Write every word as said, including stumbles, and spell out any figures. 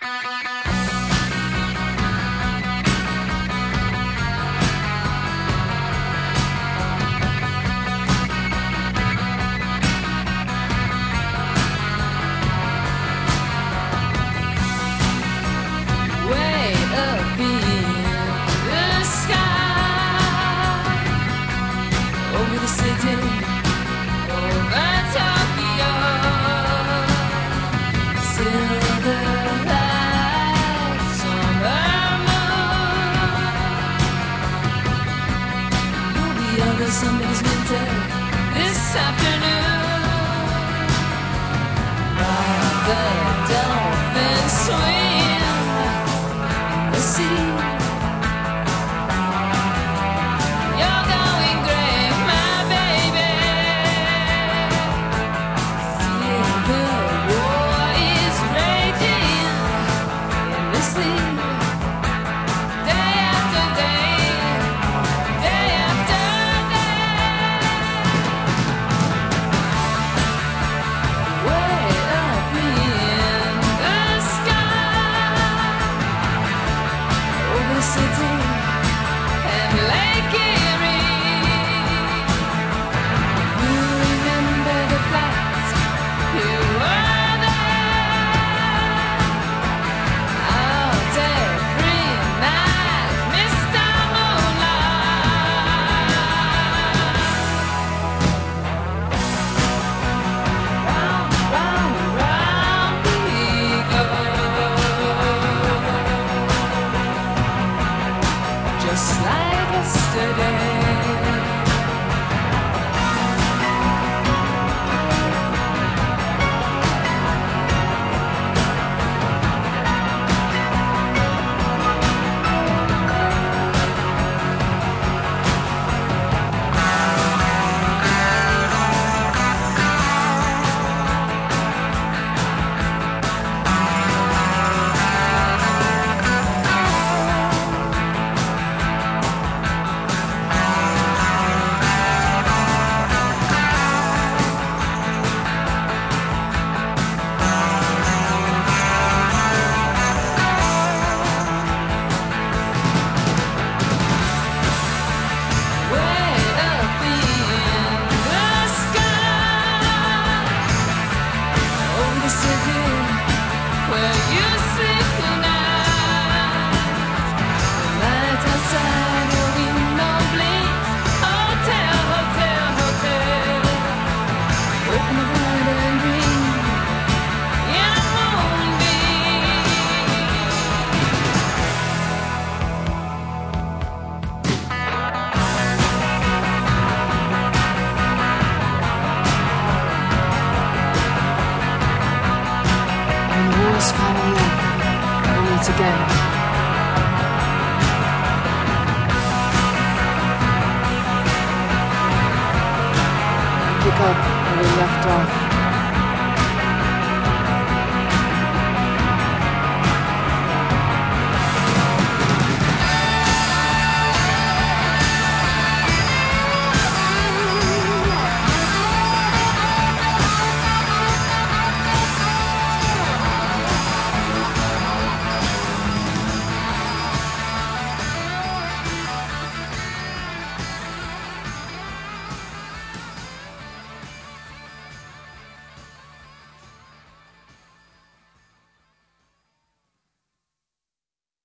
Somebody's winter this afternoon. While the dolphins swim in the sea, you're going great, my baby. Still the war is raging endlessly. Day after day, day after just like yesterday. Finally up, we meet again. Pick up where we left off.